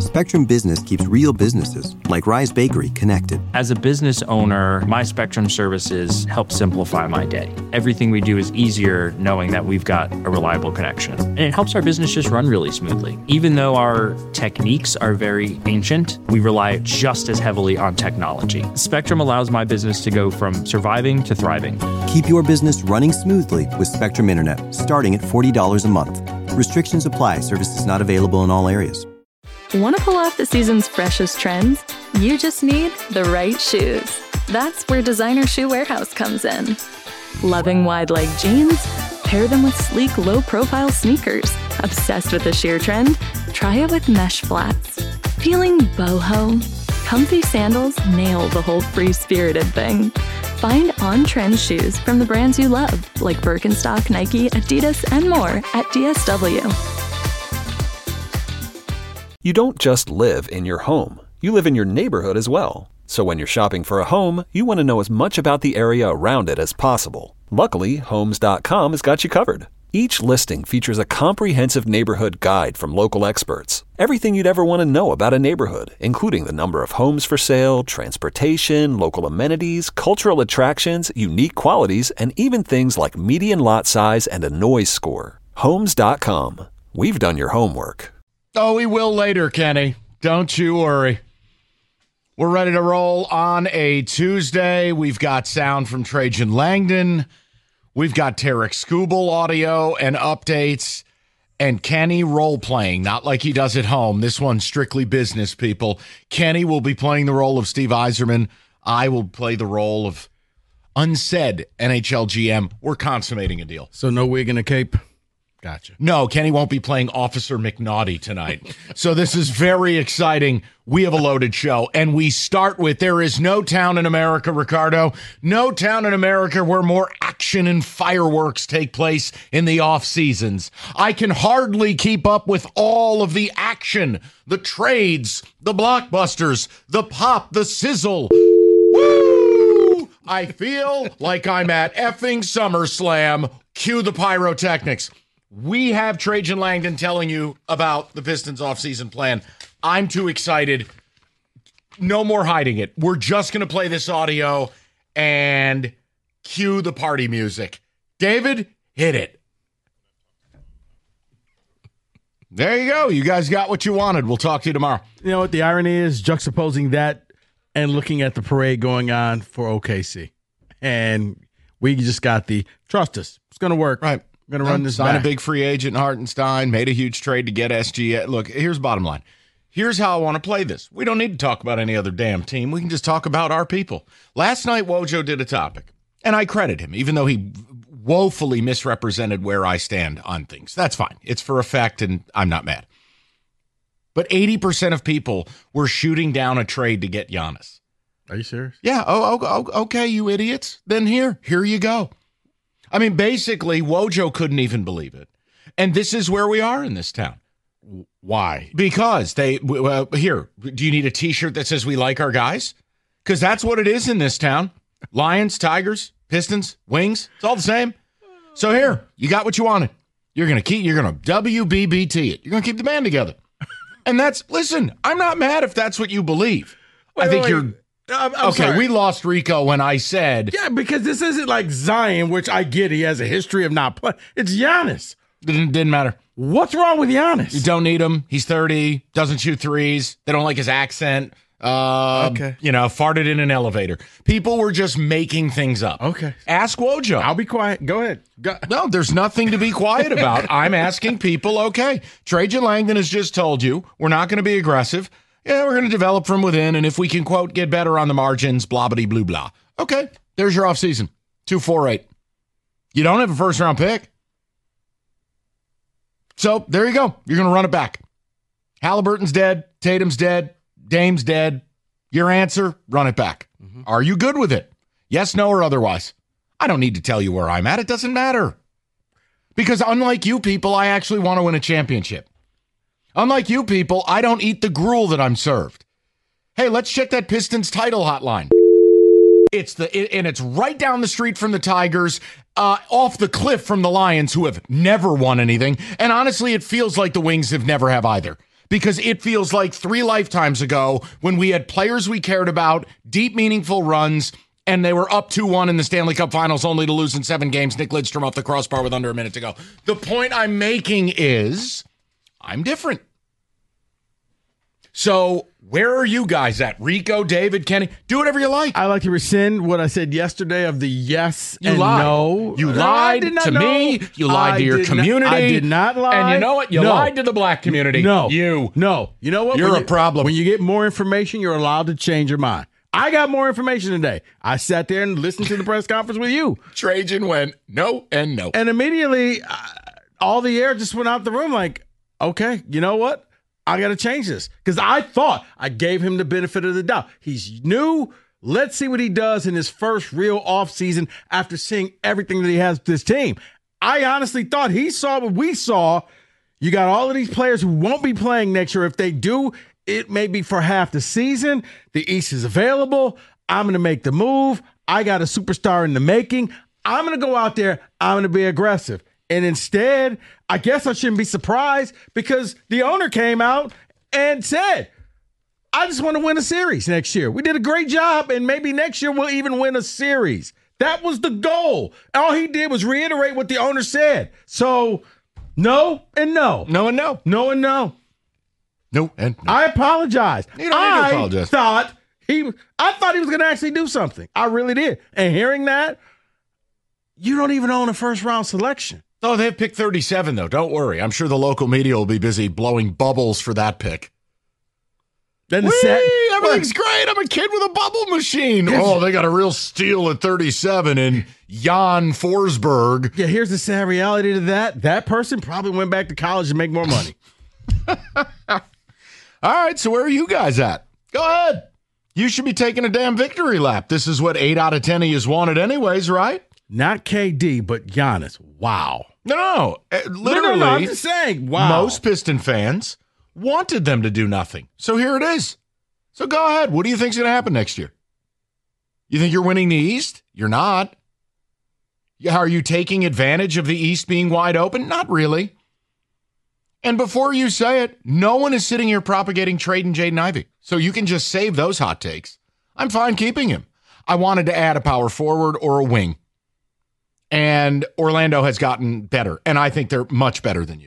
Spectrum Business keeps real businesses, like Rise Bakery, connected. As a business owner, my Spectrum services help simplify my day. Everything we do is easier knowing that we've got a reliable connection. And it helps our business just run really smoothly. Even though our techniques are very ancient, we rely just as heavily on technology. Spectrum allows my business to go from surviving to thriving. Keep your business running smoothly with Spectrum Internet, starting at $40 a month. Restrictions apply. Services not available in all areas. Want to pull off the season's freshest trends? You just need the right shoes. That's where Designer Shoe Warehouse comes in. Loving wide-leg jeans? Pair them with sleek, low-profile sneakers. Obsessed with the sheer trend? Try it with mesh flats. Feeling boho? Comfy sandals nail the whole free-spirited thing. Find on-trend shoes from the brands you love, like Birkenstock, Nike, Adidas, and more at DSW. You don't just live in your home. You live in your neighborhood as well. So when you're shopping for a home, you want to know as much about the area around it as possible. Luckily, Homes.com has got you covered. Each listing features a comprehensive neighborhood guide from local experts. Everything you'd ever want to know about a neighborhood, including the number of homes for sale, transportation, local amenities, cultural attractions, unique qualities, and even things like median lot size and a noise score. Homes.com. We've done your homework. Oh, we will later, Kenny. Don't you worry. We're ready to roll on a Tuesday. We've got sound from Trajan Langdon. We've got Tarek Skubal audio and updates. And Kenny role-playing, not like he does at home. This one's strictly business, people. Kenny will be playing the role of Steve Yzerman. I will play the role of unsaid NHL GM. We're consummating a deal. So no wig and a cape? Gotcha. No, Kenny won't be playing Officer McNaughty tonight. So this is very exciting. We have a loaded show. And we start with, there is no town in America, Ricardo, no town in America where more action and fireworks take place in the off seasons. I can hardly keep up with all of the action, the trades, the blockbusters, the pop, the sizzle. Woo! I feel like I'm at effing SummerSlam. Cue the pyrotechnics. We have Trajan Langdon telling you about the Pistons offseason plan. I'm too excited. No more hiding it. We're just going to play this audio and cue the party music. David, hit it. There you go. You guys got what you wanted. We'll talk to you tomorrow. You know what the irony is? Juxtaposing that and looking at the parade going on for OKC. And we just got the trust us. It's going to work. Right. We're going to run this Sign back. a big free agent in Hartenstein, made a huge trade to get SG. Look, here's the bottom line. Here's how I want to play this. We don't need to talk about any other damn team. We can just talk about our people. Last night, Wojo did a topic, and I credit him, even though he woefully misrepresented where I stand on things. That's fine. It's for effect, and I'm not mad. But 80% of people were shooting down a trade to get Giannis. Are you serious? Yeah. Oh, okay, you idiots. Then here you go. I mean, basically, Wojo couldn't even believe it. And this is where we are in this town. Why? Because here, do you need a T-shirt that says we like our guys? Because that's what it is in this town. Lions, Tigers, Pistons, Wings, it's all the same. So here, you got what you wanted. You're going to WBBT it. You're going to keep the band together. And listen, I'm not mad if that's what you believe. I'm okay, sorry. We lost Rico when I said... Yeah, because this isn't like Zion, which I get. He has a history of not playing. It's Giannis. Didn't matter. What's wrong with Giannis? You don't need him. He's 30, doesn't shoot threes. They don't like his accent. Okay. Farted in an elevator. People were just making things up. Okay. Ask Wojo. I'll be quiet. Go ahead. No, there's nothing to be quiet about. I'm asking people, okay. Trajan Langdon has just told you we're not going to be aggressive. Yeah, we're going to develop from within, and if we can, quote, get better on the margins, blah-blah-blah. Okay, there's your offseason. 248. You don't have a first-round pick. So, there you go. You're going to run it back. Halliburton's dead. Tatum's dead. Dame's dead. Your answer, run it back. Mm-hmm. Are you good with it? Yes, no, or otherwise? I don't need to tell you where I'm at. It doesn't matter. Because unlike you people, I actually want to win a championship. Unlike you people, I don't eat the gruel that I'm served. Hey, let's check that Pistons title hotline. It's right down the street from the Tigers, off the cliff from the Lions, who have never won anything. And honestly, it feels like the Wings never have either. because it feels like 3 lifetimes ago when we had players we cared about, deep, meaningful runs, and they were up 2-1 in the Stanley Cup Finals only to lose in 7 games. Nick Lidstrom off the crossbar with under a minute to go. The point I'm making is I'm different. So where are you guys at? Rico, David, Kenny? Do whatever you like. I like to rescind what I said yesterday of the yes You and lied. no. You No, lied I did not to know. me. You lied to your did not- community. I did not lie. And you know what? You No. lied to the black community. No. You. No. You know what? You're When a problem. When you get more information, you're allowed to change your mind. I got more information today. I sat there and listened to the press conference with you. Trajan went no and no. And immediately, all the air just went out the room like, okay, you know what? I got to change this. Because I thought I gave him the benefit of the doubt. He's new. Let's see what he does in his first real offseason after seeing everything that he has with this team. I honestly thought he saw what we saw. You got all of these players who won't be playing next year. If they do, it may be for half the season. The East is available. I'm going to make the move. I got a superstar in the making. I'm going to go out there. I'm going to be aggressive. And instead, I guess I shouldn't be surprised because the owner came out and said, I just want to win a series next year. We did a great job, and maybe next year we'll even win a series. That was the goal. All he did was reiterate what the owner said. So, no and no. No and no. No and no. No and no. I apologize. You don't need to apologize. I thought he was going to actually do something. I really did. And hearing that, you don't even own a first-round selection. Oh, they have pick 37, though. Don't worry. I'm sure the local media will be busy blowing bubbles for that pick. Then Everything's great. I'm a kid with a bubble machine. Oh, they got a real steal at 37 in Jan Forsberg. Yeah, here's the sad reality to that. That person probably went back to college to make more money. All right, so where are you guys at? Go ahead. You should be taking a damn victory lap. This is what 8 out of 10 of you wanted anyways, right? Not KD, but Giannis. Wow. No. Literally, No, I'm just saying, wow. Most Piston fans wanted them to do nothing. So here it is. So go ahead. What do you think's going to happen next year? You think you're winning the East? You're not. Are you taking advantage of the East being wide open? Not really. And before you say it, no one is sitting here propagating trading Jaden Ivey. So you can just save those hot takes. I'm fine keeping him. I wanted to add a power forward or a wing. And Orlando has gotten better. And I think they're much better than you.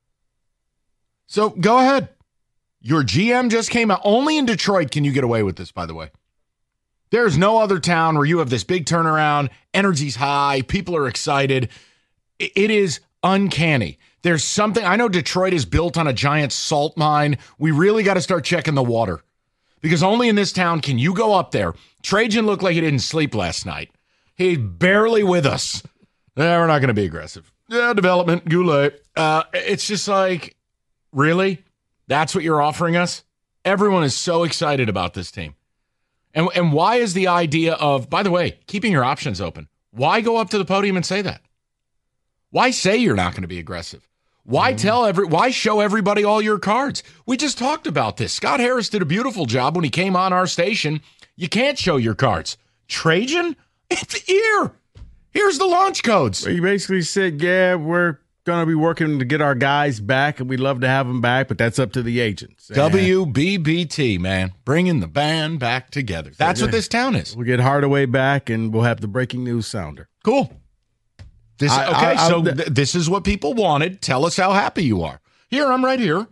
So go ahead. Your GM just came out. Only in Detroit can you get away with this, by the way. There's no other town where you have this big turnaround. Energy's high. People are excited. It is uncanny. There's something. I know Detroit is built on a giant salt mine. We really got to start checking the water. Because only in this town can you go up there. Trajan looked like he didn't sleep last night. He's barely with us. We're not going to be aggressive. Yeah, development, Goulet. It's just like, really? That's what you're offering us? Everyone is so excited about this team. And why is the idea of, by the way, keeping your options open? Why go up to the podium and say that? Why say you're not going to be aggressive? Why why show everybody all your cards? We just talked about this. Scott Harris did a beautiful job when he came on our station. You can't show your cards. Trajan? It's here. Here's the launch codes. He basically said, yeah, we're going to be working to get our guys back, and we'd love to have them back, but that's up to the agents. WBBT, man. Bringing the band back together. That's what this town is. We'll get Hardaway back, and we'll have the breaking news sounder. Cool. This is what people wanted. Tell us how happy you are. Here, I'm right here.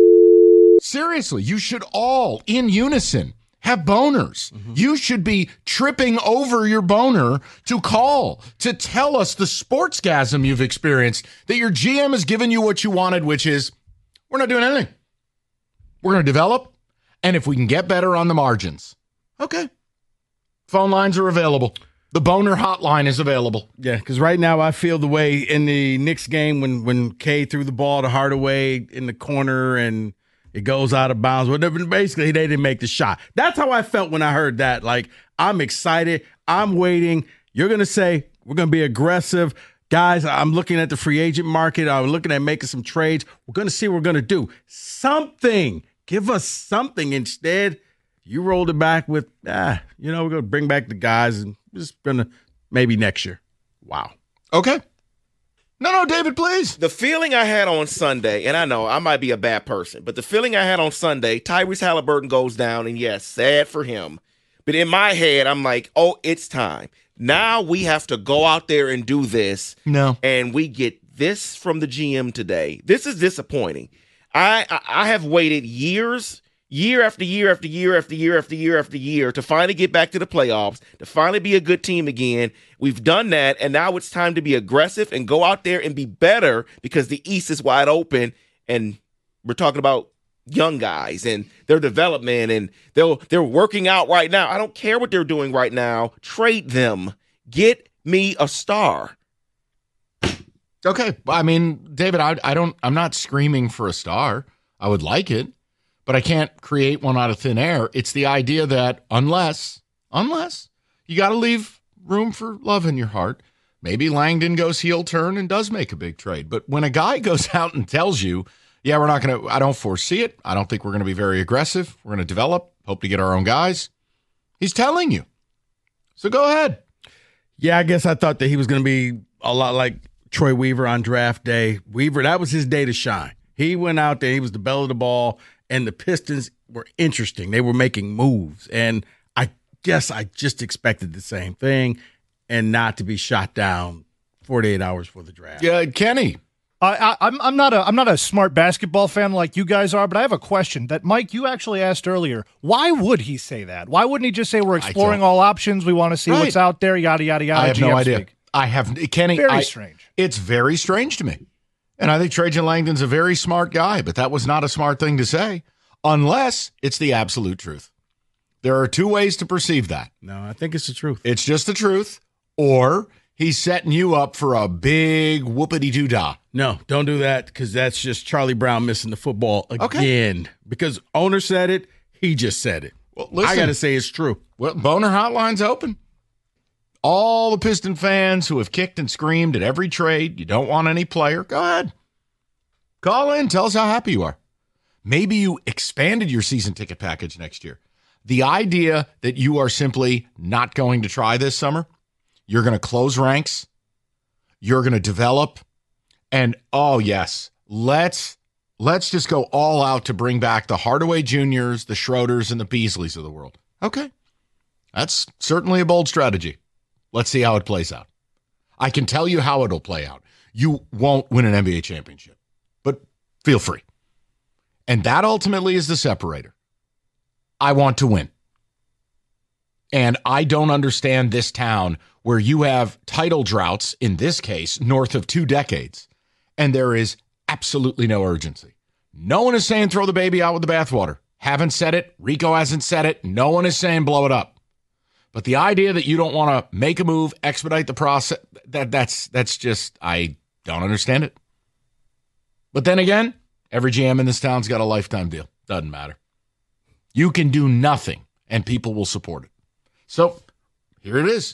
Seriously, you should all, in unison, have boners. Mm-hmm. You should be tripping over your boner to call, to tell us the sportsgasm you've experienced, that your GM has given you what you wanted, which is, we're not doing anything. We're going to develop, and if we can get better on the margins. Okay. Phone lines are available. The boner hotline is available. Yeah, because right now I feel the way in the Knicks game when Kay threw the ball to Hardaway in the corner and it goes out of bounds. Whatever. Basically, they didn't make the shot. That's how I felt when I heard that. Like, I'm excited. I'm waiting. You're going to say, we're going to be aggressive. Guys, I'm looking at the free agent market. I'm looking at making some trades. We're going to see what we're going to do. Something. Give us something. Instead, you rolled it back with, we're going to bring back the guys and just going to maybe next year. Wow. Okay. No, David, please. The feeling I had on Sunday, and I know I might be a bad person, but the feeling I had on Sunday, Tyrese Halliburton goes down, and yes, sad for him. But in my head, I'm like, oh, it's time. Now we have to go out there and do this. No. And we get this from the GM today. This is disappointing. I have waited years, year after year after year after year after year after year to finally get back to the playoffs, to finally be a good team again. We've done that, and now it's time to be aggressive and go out there and be better because the East is wide open, and we're talking about young guys and their development, and they're working out right now. I don't care what they're doing right now. Trade them. Get me a star. Okay. I mean, David, I'm not screaming for a star. I would like it, but I can't create one out of thin air. It's the idea that unless you got to leave room for love in your heart, maybe Langdon goes heel turn and does make a big trade. But when a guy goes out and tells you, yeah, we're not going to, I don't foresee it. I don't think we're going to be very aggressive. We're going to develop, hope to get our own guys. He's telling you. So go ahead. Yeah, I guess I thought that he was going to be a lot like Troy Weaver on draft day. Weaver, that was his day to shine. He went out there, he was the belle of the ball, and the Pistons were interesting. They were making moves, and I guess I just expected the same thing and not to be shot down 48 hours for the draft. Yeah, Kenny. I'm not a smart basketball fan like you guys are, but I have a question that, Mike, you actually asked earlier. Why would he say that? Why wouldn't he just say we're exploring all options? We want to see what's out there, yada, yada, yada. I have no idea. Kenny. Very strange. It's very strange to me. And I think Trajan Langdon's a very smart guy, but that was not a smart thing to say unless it's the absolute truth. There are two ways to perceive that. No, I think it's the truth. It's just the truth, or he's setting you up for a big whoopity-doo-dah. No, don't do that because that's just Charlie Brown missing the football again. Okay. Because owner said it, he just said it. Well, listen, I got to say it's true. Well, Boner Hotline's open. All the Piston fans who have kicked and screamed at every trade, you don't want any player, go ahead. Call in, tell us how happy you are. Maybe you expanded your season ticket package next year. The idea that you are simply not going to try this summer, you're going to close ranks, you're going to develop, and oh yes, let's just go all out to bring back the Hardaway Juniors, the Schroeders, and the Beasleys of the world. Okay, that's certainly a bold strategy. Let's see how it plays out. I can tell you how it'll play out. You won't win an NBA championship, but feel free. And that ultimately is the separator. I want to win. And I don't understand this town where you have title droughts, in this case, north of 2 decades, and there is absolutely no urgency. No one is saying throw the baby out with the bathwater. Haven't said it. Rico hasn't said it. No one is saying blow it up. But the idea that you don't want to make a move, expedite the process, that's just, I don't understand it. But then again, every GM in this town's got a lifetime deal. Doesn't matter. You can do nothing, and people will support it. So, here it is.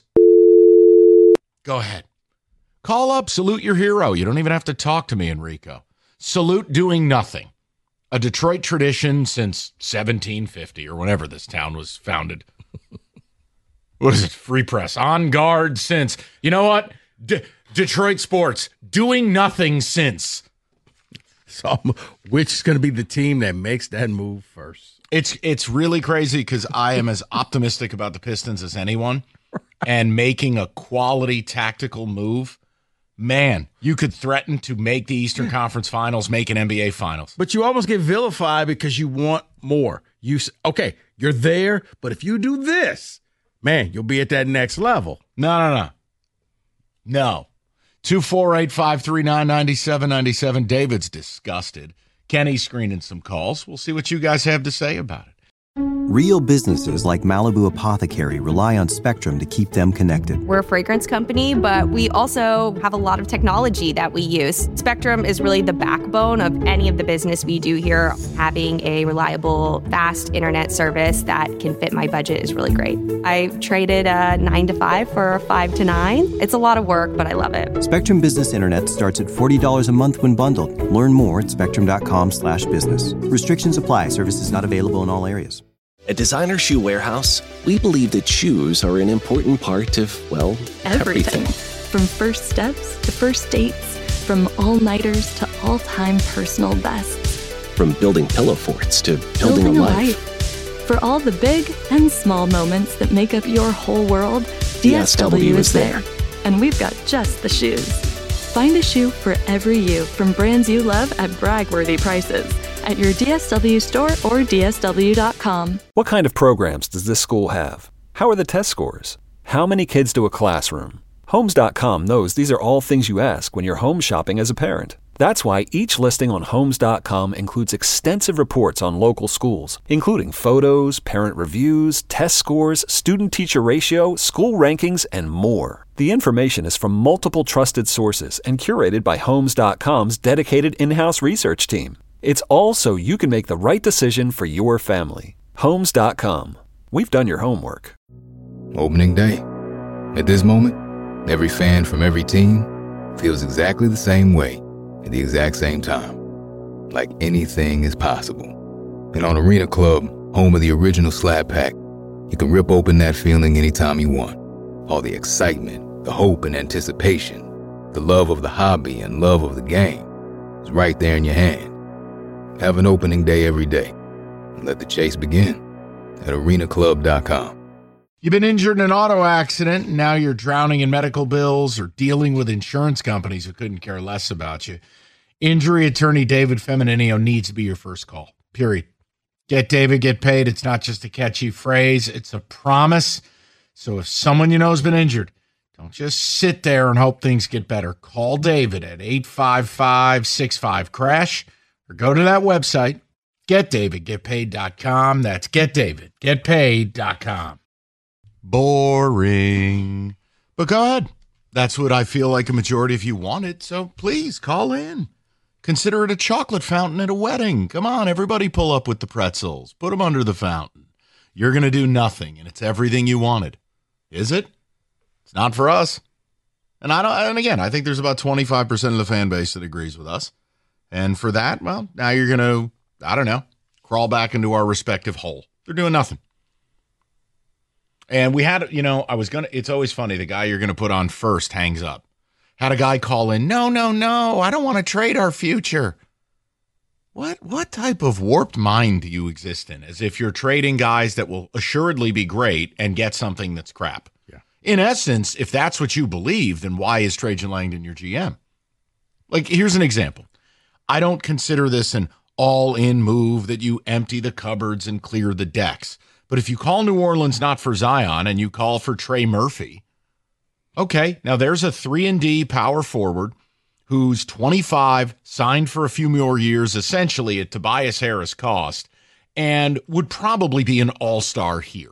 Go ahead. Call up, salute your hero. You don't even have to talk to me, Enrico. Salute doing nothing. A Detroit tradition since 1750 or whenever this town was founded. What is it? Free press. On guard since. You know what? Detroit sports. Doing nothing since. So, which is going to be the team that makes that move first? It's really crazy because I am as optimistic about the Pistons as anyone. And making a quality tactical move, man, you could threaten to make the Eastern Conference Finals, make an NBA Finals. But you almost get vilified because you want more. Okay, you're there, but if you do this, man, you'll be at that next level. No. 248-539-9797. David's disgusted. Kenny's screening some calls. We'll see what you guys have to say about it. Real businesses like Malibu Apothecary rely on Spectrum to keep them connected. We're a fragrance company, but we also have a lot of technology that we use. Spectrum is really the backbone of any of the business we do here. Having a reliable, fast internet service that can fit my budget is really great. I traded a 9 to 5 for a 5 to 9. It's a lot of work, but I love it. Spectrum Business Internet starts at $40 a month when bundled. Learn more at spectrum.com/business. Restrictions apply. Services not available in all areas. At Designer Shoe Warehouse, we believe that shoes are an important part of, well, everything. From first steps to first dates, From all-nighters to all-time personal bests. From building pillow forts to building a life. For all the big and small moments that make up your whole world, DSW is there. And we've got just the shoes. Find a shoe for every you from brands you love at brag-worthy prices at your DSW store or DSW.com. What kind of programs does this school have? How are the test scores? How many kids do a classroom? Homes.com knows these are all things you ask when you're home shopping as a parent. That's why each listing on Homes.com includes extensive reports on local schools, including photos, parent reviews, test scores, student-teacher ratio, school rankings, and more. The information is from multiple trusted sources and curated by Homes.com's dedicated in-house research team. It's all so you can make the right decision for your family. Homes.com. We've done your homework. Opening day. At this moment, every fan from every team feels exactly the same way at the exact same time. Like anything is possible. And on Arena Club, home of the original Slab Pack, you can rip open that feeling anytime you want. All the excitement, the hope and anticipation, the love of the hobby and love of the game is right there in your hand. Have an opening day every day. And let the chase begin at arenaclub.com. You've been injured in an auto accident, and now you're drowning in medical bills or dealing with insurance companies who couldn't care less about you. Injury attorney David Femininio needs to be your first call, period. Get David, get paid. It's not just a catchy phrase. It's a promise. So if someone you know has been injured, don't just sit there and hope things get better. Call David at 855-65-CRASH or go to that website, getdavidgetpaid.com. That's getdavidgetpaid.com. Boring. But go ahead. That's what I feel like a majority of you wanted, so please call in. Consider it a chocolate fountain at a wedding. Come on, everybody pull up with the pretzels. Put them under the fountain. You're going to do nothing, and it's everything you wanted. Is it? It's not for us. And again, I think there's about 25% of the fan base that agrees with us. And for that, well, now you're going to, crawl back into our respective hole. They're doing nothing. And we had, it's always funny. The guy you're going to put on first hangs up. Had a guy call in, no, I don't want to trade our future. What type of warped mind do you exist in? As if you're trading guys that will assuredly be great and get something that's crap. Yeah. In essence, if that's what you believe, then why is Trajan Langdon your GM? Like, here's an example. I don't consider this an all-in move that you empty the cupboards and clear the decks. But if you call New Orleans not for Zion and you call for Trey Murphy, okay, now there's a 3-and-D power forward who's 25, signed for a few more years, essentially at Tobias Harris cost, and would probably be an all-star here.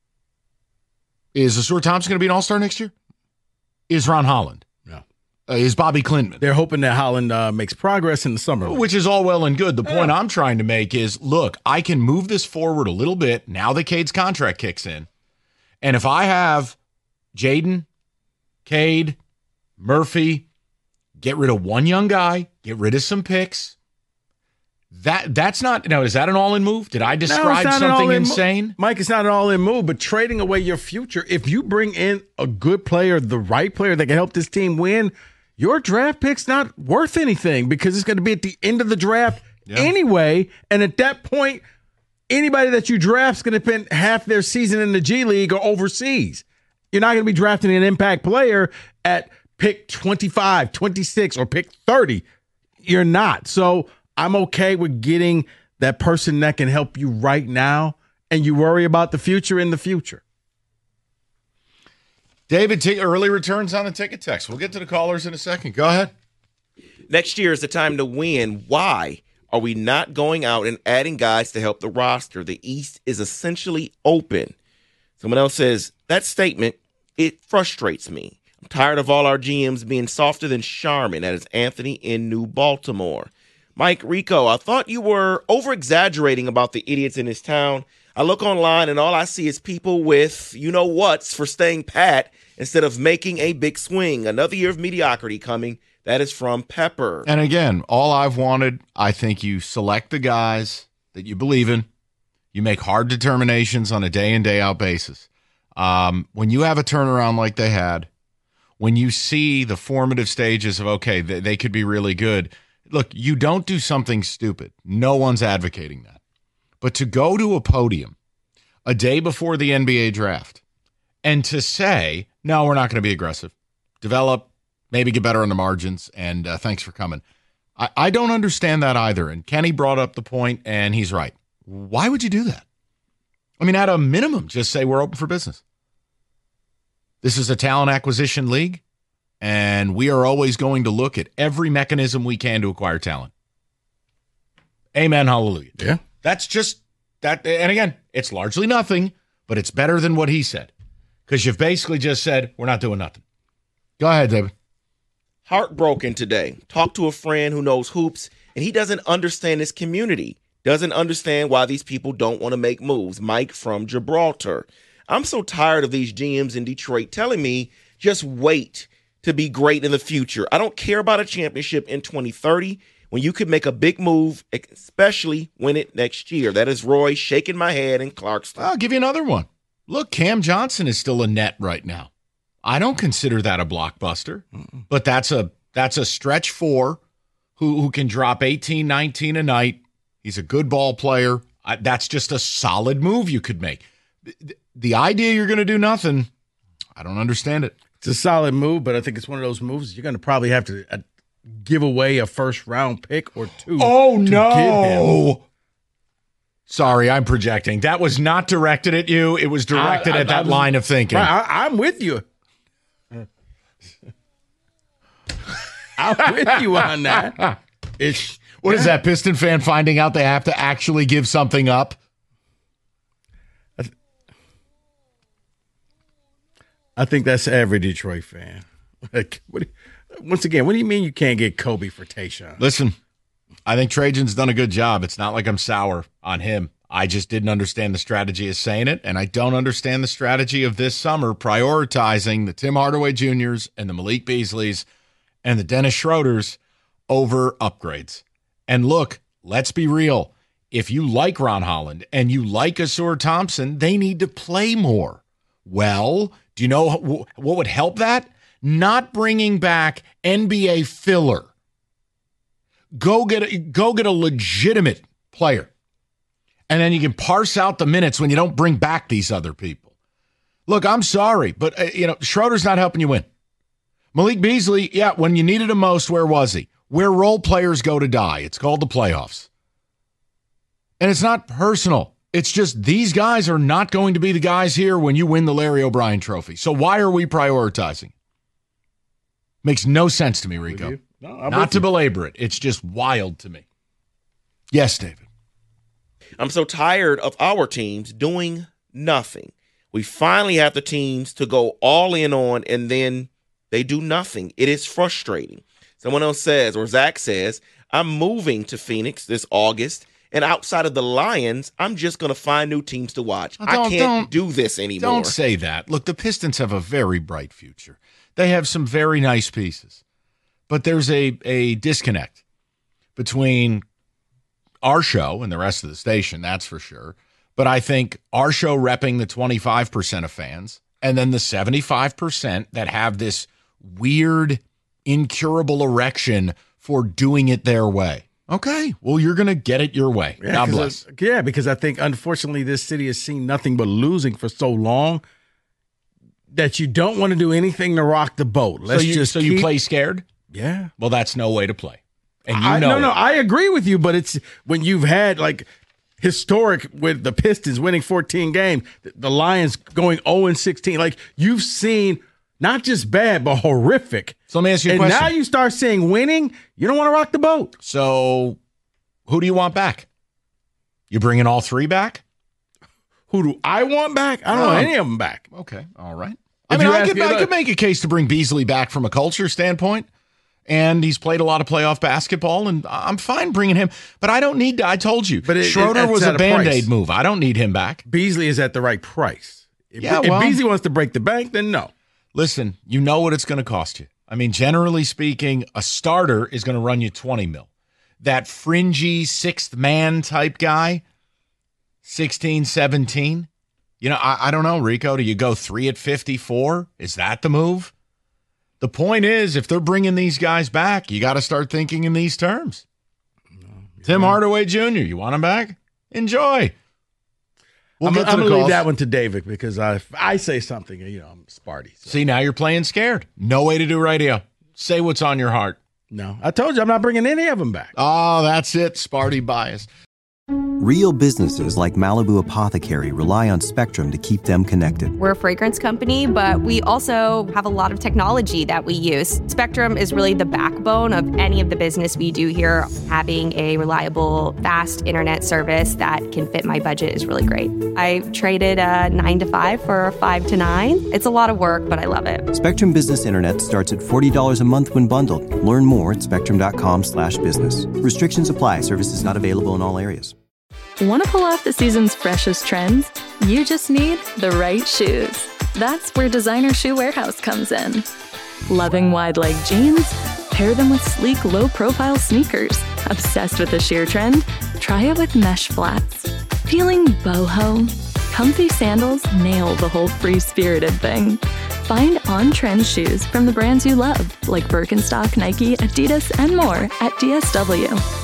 Is Asur Thompson going to be an all-star next year? Is Ron Holland? No. Is Bobby Klintman? They're hoping that Holland makes progress in the summer. Which is all well and good. The point I'm trying to make is, look, I can move this forward a little bit now that Cade's contract kicks in. And if I have Jaden, Cade, Murphy, get rid of one young guy, get rid of some picks. That's not, now, is that an all-in move? Did I describe something insane? Mike, it's not an all-in move, but trading away your future, if you bring in a good player, the right player that can help this team win, your draft pick's not worth anything because it's going to be at the end of the draft anyway. And at that point, anybody that you draft is going to spend half their season in the G League or overseas. You're not going to be drafting an impact player at pick 25, 26, or pick 30. You're not. So I'm okay with getting that person that can help you right now, and you worry about the future in the future. David, early returns on the ticket text. We'll get to the callers in a second. Go ahead. Next year is the time to win. Why are we not going out and adding guys to help the roster? The East is essentially open. Someone else says, that statement, it frustrates me. I'm tired of all our GMs being softer than Charmin. That is Anthony in New Baltimore. Mike Rico, I thought you were over-exaggerating about the idiots in this town. I look online and all I see is people with you-know-whats for staying pat instead of making a big swing. Another year of mediocrity coming. That is from Pepper. And again, all I've wanted, I think you select the guys that you believe in. You make hard determinations on a day-in, day-out basis. When you have a turnaround like they had, when you see the formative stages of, okay, they could be really good. Look, you don't do something stupid. No one's advocating that. But to go to a podium a day before the NBA draft and to say, no, we're not going to be aggressive. Develop, maybe get better on the margins, and thanks for coming. I don't understand that either. And Kenny brought up the point, and he's right. Why would you do that? I mean, at a minimum, just say we're open for business. This is a talent acquisition league, and we are always going to look at every mechanism we can to acquire talent. Amen, hallelujah. Yeah. That's just that. And again, it's largely nothing, but it's better than what he said. Because you've basically just said, we're not doing nothing. Go ahead, David. Heartbroken today. Talked to a friend who knows hoops, and he doesn't understand this community. Doesn't understand why these people don't want to make moves. Mike from Gibraltar. I'm so tired of these GMs in Detroit telling me just wait to be great in the future. I don't care about a championship in 2030 when you could make a big move, especially win it next year. That is Roy shaking my head in Clarkston. I'll give you another one. Look, Cam Johnson is still a net right now. I don't consider that a blockbuster, but that's a stretch four who can drop 18, 19 a night. He's a good ball player. That's just a solid move you could make. The idea you're going to do nothing, I don't understand it. It's a solid move, but I think it's one of those moves you're going to probably have to give away a first-round pick or two. Oh, no. Sorry, I'm projecting. That was not directed at you. It was directed at that line of thinking. I'm with you. I'm with you on that. What is that, Piston fan finding out they have to actually give something up? I think that's every Detroit fan. Like, once again, what do you mean you can't get Kobe for Tayshaun? Listen, I think Trajan's done a good job. It's not like I'm sour on him. I just didn't understand the strategy of saying it, and I don't understand the strategy of this summer prioritizing the Tim Hardaway Jr.'s and the Malik Beasleys and the Dennis Schroeders over upgrades. And look, let's be real. If you like Ron Holland and you like Ausar Thompson, they need to play more. Well, do you know what would help that? Not bringing back NBA filler. Go get a legitimate player. And then you can parse out the minutes when you don't bring back these other people. Look, I'm sorry, but Schroeder's not helping you win. Malik Beasley, yeah, when you needed him most, where was he? Where role players go to die. It's called the playoffs. And it's not personal. It's just these guys are not going to be the guys here when you win the Larry O'Brien trophy. So why are we prioritizing? Makes no sense to me, Rico. No, not to belabor it. It's just wild to me. Yes, David. I'm so tired of our teams doing nothing. We finally have the teams to go all in on, and then they do nothing. It is frustrating. Someone else says, or Zach says, I'm moving to Phoenix this August, and outside of the Lions, I'm just going to find new teams to watch. I can't do this anymore. Don't say that. Look, the Pistons have a very bright future. They have some very nice pieces. But there's a disconnect between our show and the rest of the station, that's for sure. But I think our show repping the 25% of fans and then the 75% that have this weird, incurable erection for doing it their way. Okay, well, you're going to get it your way. Yeah, God bless. Because I think, unfortunately, this city has seen nothing but losing for so long that you don't want to do anything to rock the boat. You play scared? Yeah. Well, that's no way to play. And I agree with you, but it's when you've had historic with the Pistons winning 14 games, the Lions going 0-16. Like, you've seen not just bad, but horrific. So let me ask you a question. And now you start seeing winning, you don't want to rock the boat. So who do you want back? You bringing all three back? Who do I want back? I don't want any of them back. Okay, all right. I could make a case to bring Beasley back from a culture standpoint. And he's played a lot of playoff basketball, and I'm fine bringing him. But I don't need to. I told you. But Schroeder was a Band-Aid move. I don't need him back. Beasley is at the right price. If Beasley wants to break the bank, then no. Listen, you know what it's going to cost you. I mean, generally speaking, a starter is going to run you $20 million. That fringy sixth man type guy, 16, 17. I don't know, Rico. Do you go 3 at 54? Is that the move? The point is, if they're bringing these guys back, you got to start thinking in these terms. Tim Hardaway Jr., you want him back? Enjoy. I'm going to leave that one to David because I say something, I'm Sparty. So. See, now you're playing scared. No way to do radio. Say what's on your heart. No, I told you I'm not bringing any of them back. Oh, that's it. Sparty bias. Real businesses like Malibu Apothecary rely on Spectrum to keep them connected. We're a fragrance company, but we also have a lot of technology that we use. Spectrum is really the backbone of any of the business we do here. Having a reliable, fast internet service that can fit my budget is really great. I traded a 9 to 5 for a 5 to 9. It's a lot of work, but I love it. Spectrum Business Internet starts at $40 a month when bundled. Learn more at spectrum.com/business. Restrictions apply. Services not available in all areas. Want to pull off the season's freshest trends? You just need the right shoes. That's where Designer Shoe Warehouse comes in. Loving wide leg jeans? Pair them with sleek, low-profile sneakers. Obsessed with the sheer trend? Try it with mesh flats. Feeling boho? Comfy sandals nail the whole free-spirited thing. Find on-trend shoes from the brands you love, like Birkenstock, Nike, Adidas, and more at DSW.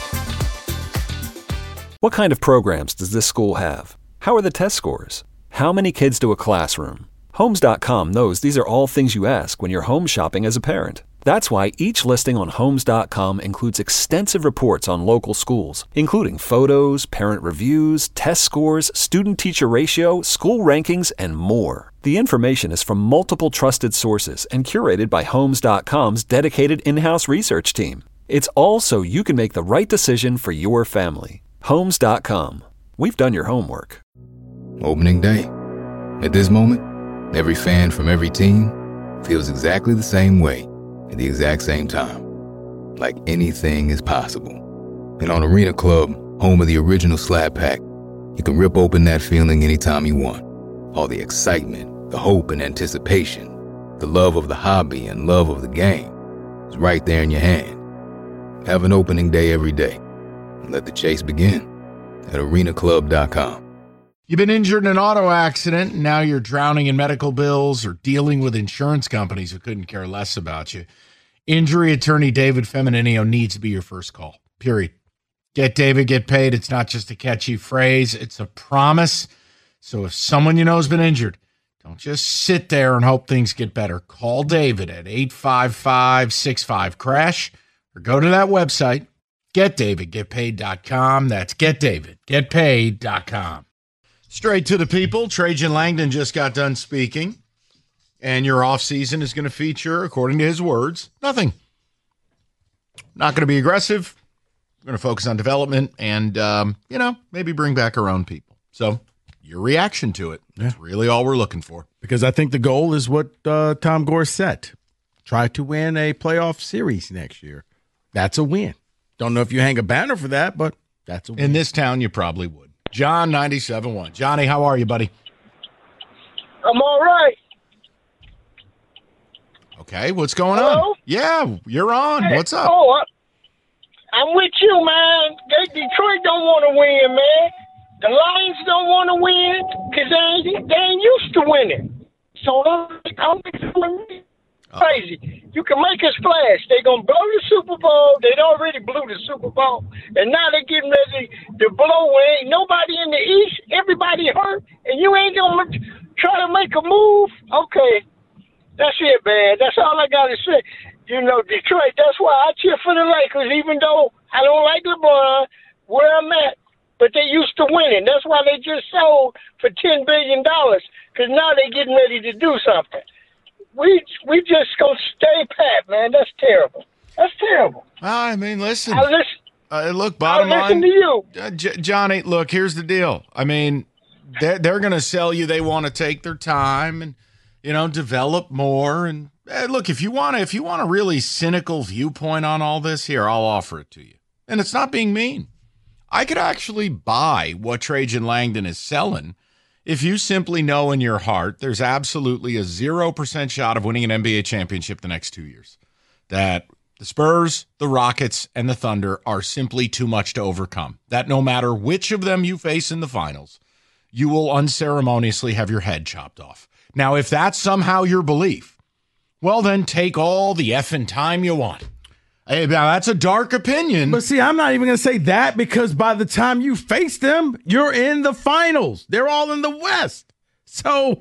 What kind of programs does this school have? How are the test scores? How many kids do a classroom? Homes.com knows these are all things you ask when you're home shopping as a parent. That's why each listing on Homes.com includes extensive reports on local schools, including photos, parent reviews, test scores, student-teacher ratio, school rankings, and more. The information is from multiple trusted sources and curated by Homes.com's dedicated in-house research team. It's all so you can make the right decision for your family. Homes.com. We've done your homework. Opening day. At this moment, every fan from every team feels exactly the same way at the exact same time. Like anything is possible. And on Arena Club, home of the original Slab Pack, you can rip open that feeling anytime you want. All the excitement, the hope and anticipation, the love of the hobby and love of the game is right there in your hand. Have an opening day every day. Let the chase begin at arenaclub.com. You've been injured in an auto accident, and now you're drowning in medical bills or dealing with insurance companies who couldn't care less about you. Injury attorney David Femininio needs to be your first call, period. Get David, get paid. It's not just a catchy phrase. It's a promise. So if someone you know has been injured, don't just sit there and hope things get better. Call David at 855-65-CRASH or go to that website, GetDavidGetPaid.com. That's GetDavidGetPaid.com. Straight to the people. Trajan Langdon just got done speaking, and your offseason is going to feature, according to his words, nothing. Not going to be aggressive. We're going to focus on development and, maybe bring back our own people. So your reaction to it. That's really all we're looking for. Because I think the goal is what Tom Gore set. Try to win a playoff series next year. That's a win. Don't know if you hang a banner for that, but that's a win. In this town, you probably would. John, 97.1. Johnny, how are you, buddy? I'm all right. Okay, what's going on? Yeah, you're on. Hey, what's up? I'm with you, man. Detroit don't want to win, man. The Lions don't want to win because they ain't used to winning. So I'm crazy. You can make a splash. They're going to blow the Super Bowl. They already blew the Super Bowl. And now they're getting ready to blow. Ain't nobody in the East. Everybody hurt. And you ain't going to try to make a move? Okay. That's it, man. That's all I got to say. Detroit, that's why I cheer for the Lakers, even though I don't like LeBron, where I'm at. But they used to winning. That's why they just sold for $10 billion, because now they're getting ready to do something. We just going to stay pat, man. That's terrible. That's terrible. I mean, listen. Look, I'll bottom listen line. to you. Johnny, look, here's the deal. I mean, they're going to sell you. They want to take their time and, develop more. And look, if you want a really cynical viewpoint on all this, here, I'll offer it to you. And it's not being mean. I could actually buy what Trajan Langdon is selling if you simply know in your heart there's absolutely a 0% shot of winning an NBA championship the next 2 years. That the Spurs, the Rockets, and the Thunder are simply too much to overcome. That no matter which of them you face in the finals, you will unceremoniously have your head chopped off. Now, if that's somehow your belief, Well, then take all the effing time you want. Hey, now that's a dark opinion. But see, I'm not even going to say that because by the time you face them, you're in the finals. They're all in the West. So,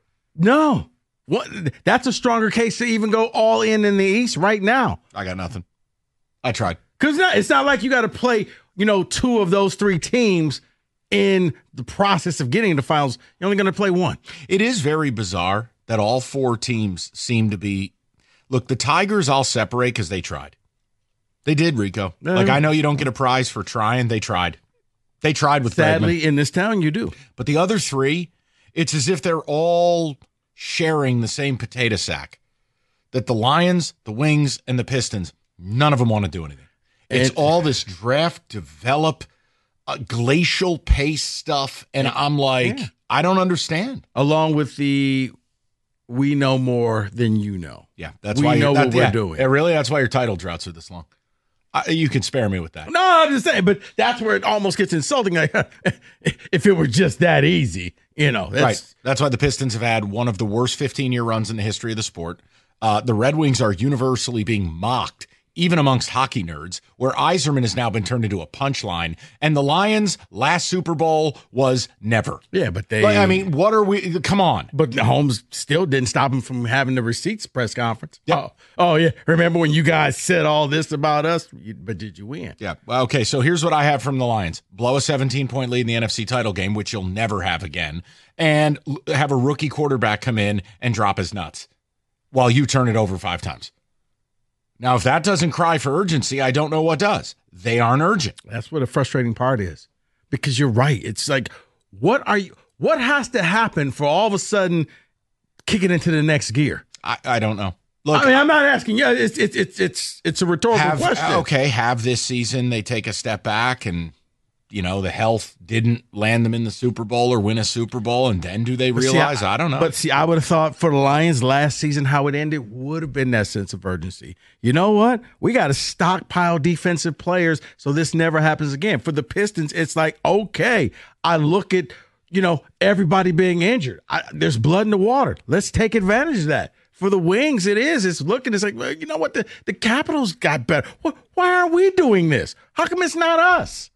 no. That's a stronger case to even go all in the East right now. I got nothing. I tried. Because it's not like you got to play, two of those three teams in the process of getting to the finals. You're only going to play one. It is very bizarre that all four teams seem to be. Look, the Tigers I'll separate because they tried. They did, Rico. Like, I know you don't get a prize for trying. They tried. They tried with Sadly, Bregman. in this town, you do. But the other three, it's as if they're all sharing the same potato sack. That the Lions, the Wings, and the Pistons, none of them want to do anything. It's all this draft, develop, glacial pace stuff. And I'm like, I don't understand. Along with the we know more than you know. Yeah, that's we why know what we're doing. Really, that's why your title droughts are this long. You can spare me with that. No, I'm just saying, but that's where it almost gets insulting. Like, if it were just that easy, Right. That's why the Pistons have had one of the worst 15-year runs in the history of the sport. The Red Wings are universally being mocked, even amongst hockey nerds, where Yzerman has now been turned into a punchline. And the Lions' last Super Bowl was never. Yeah, but they... what are we... Come on. But Holmes still didn't stop him from having the receipts press conference. Yeah. Oh, yeah. Remember when you guys said all this about us? But did you win? Yeah. Okay, so here's what I have from the Lions. Blow a 17-point lead in the NFC title game, which you'll never have again, and have a rookie quarterback come in and drop his nuts while you turn it over 5 times. Now, if that doesn't cry for urgency, I don't know what does. They aren't urgent. That's what a frustrating part is. Because you're right. It's like, what has to happen for all of a sudden kicking into the next gear? I don't know. Look, I'm not asking you. It's a rhetorical question. Okay, have this season they take a step back and the health didn't land them in the Super Bowl or win a Super Bowl, and then do they realize? I don't know. But see, I would have thought for the Lions last season, how it ended would have been that sense of urgency. You know what? We got to stockpile defensive players so this never happens again. For the Pistons, it's like, okay, I look at, everybody being injured. There's blood in the water. Let's take advantage of that. For the Wings, it's like, well, you know what? The Capitals got better. Why are we doing this? How come it's not us?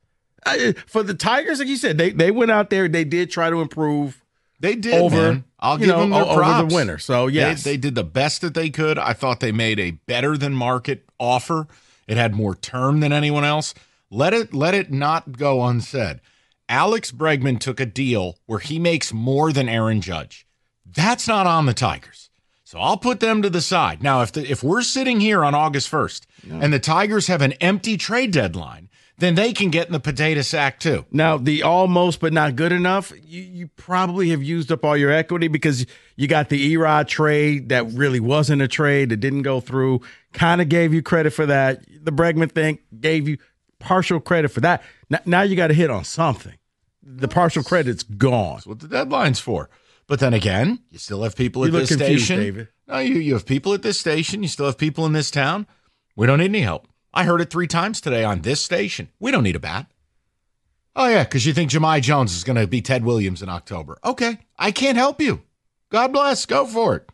For the Tigers, like you said, they went out there. They did try to improve. They did. Man. I'll give them their props. Over the winner. So yes, they did the best that they could. I thought they made a better than market offer. It had more term than anyone else. Let it not go unsaid. Alex Bregman took a deal where he makes more than Aaron Judge. That's not on the Tigers. So I'll put them to the side. Now, if we're sitting here on August 1st and the Tigers have an empty trade deadline, then they can get in the potato sack too. Now, the almost but not good enough, you probably have used up all your equity because you got the Erod trade that really wasn't a trade, that didn't go through, kind of gave you credit for that. The Bregman thing gave you partial credit for that. Now you got to hit on something. The partial credit's gone. That's what the deadline's for. But then again, you still have people at this station. David. No, you have people at this station. You still have people in this town. We don't need any help. I heard it 3 times today on this station. We don't need a bat. Oh, yeah, because you think Jahmai Jones is going to be Ted Williams in October. Okay, I can't help you. God bless. Go for it.